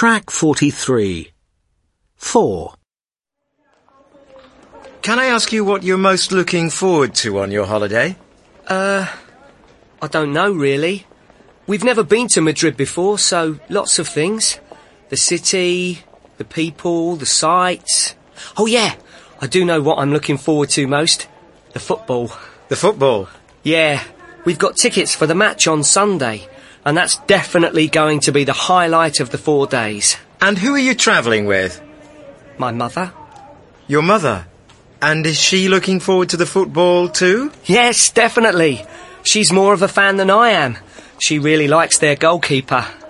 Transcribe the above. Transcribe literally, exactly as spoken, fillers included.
Track forty-three. four. Can I ask you what you're most looking forward to on your holiday? Uh, I don't know really. We've never been to Madrid before, so lots of things. The city, the people, the sights. Oh yeah, I do know what I'm looking forward to most. The football. The football? Yeah, we've got tickets for the match on Sunday, and that's definitely going to be the highlight of the four days. And who are you travelling with? My mother. Your mother? And is she looking forward to the football too? Yes, definitely. She's more of a fan than I am. She really likes their goalkeeper.